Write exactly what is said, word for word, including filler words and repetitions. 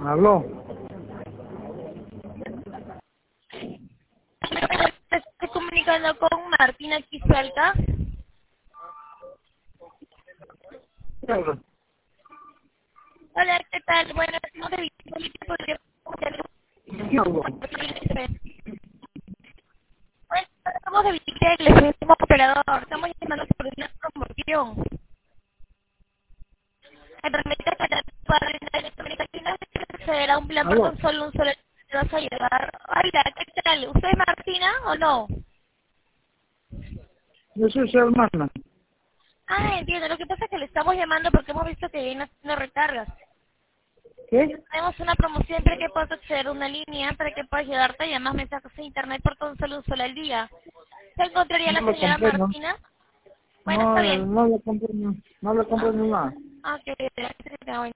Aló. Estoy comunicando con Martina Quizuelca. ¿Qué habla? Hola, ¿qué tal? Bueno, estamos de visita, podría ¿Qué hablo? Bueno, estamos de visita, les decimos operador, estamos llamando por una promoción. Me permite para para la comunicación acceder a un plan por Aló. tan solo un solo te vas a llevar. Hola, ¿qué tal? ¿Usted es Martina o no? Yo soy su hermana. Ah, entiendo. Lo que pasa es que le estamos llamando porque hemos visto que viene haciendo recargas. ¿Qué? Tenemos una promoción para que puedas acceder a una línea para que puedas llevarte y además mensajes a internet por tan solo un solo al día. ¿Se encontraría No la lo señora comprendo. Martina? Bueno, está No, bien. no lo comprendo. No lo comprendo nada. Ah, ok, gracias.